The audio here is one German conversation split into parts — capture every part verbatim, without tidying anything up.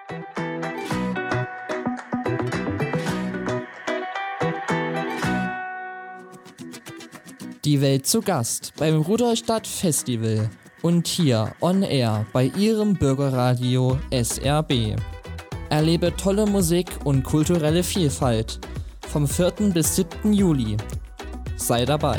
Die Welt zu Gast beim Rudolstadt Festival und hier on air bei Ihrem Bürgerradio S R B. Erlebe tolle Musik und kulturelle Vielfalt vom vierten bis siebten Juli. Sei dabei.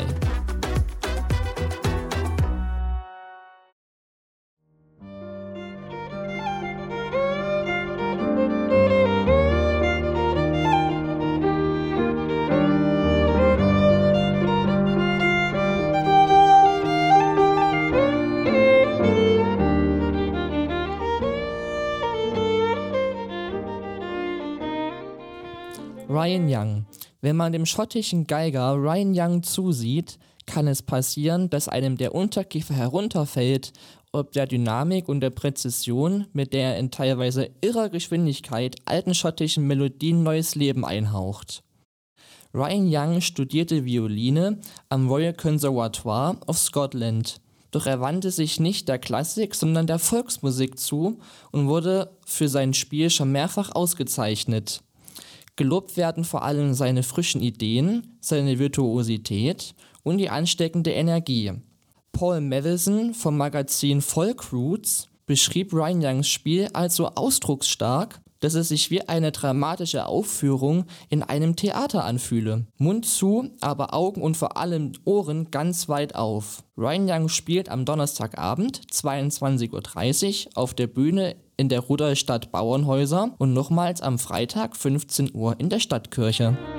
Ryan Young. Wenn man dem schottischen Geiger Ryan Young zusieht, kann es passieren, dass einem der Unterkiefer herunterfällt, ob der Dynamik und der Präzision, mit der er in teilweise irrer Geschwindigkeit alten schottischen Melodien neues Leben einhaucht. Ryan Young studierte Violine am Royal Conservatoire of Scotland, doch er wandte sich nicht der Klassik, sondern der Volksmusik zu und wurde für sein Spiel schon mehrfach ausgezeichnet. Gelobt werden vor allem seine frischen Ideen, seine Virtuosität und die ansteckende Energie. Paul Matheson vom Magazin Folk Roots beschrieb Ryan Youngs Spiel als so ausdrucksstark, dass es sich wie eine dramatische Aufführung in einem Theater anfühle. Mund zu, aber Augen und vor allem Ohren ganz weit auf. Ryan Young spielt am Donnerstagabend zweiundzwanzig Uhr dreißig auf der Bühne in der Rudolstadt Bauernhäuser und nochmals am Freitag fünfzehn Uhr in der Stadtkirche.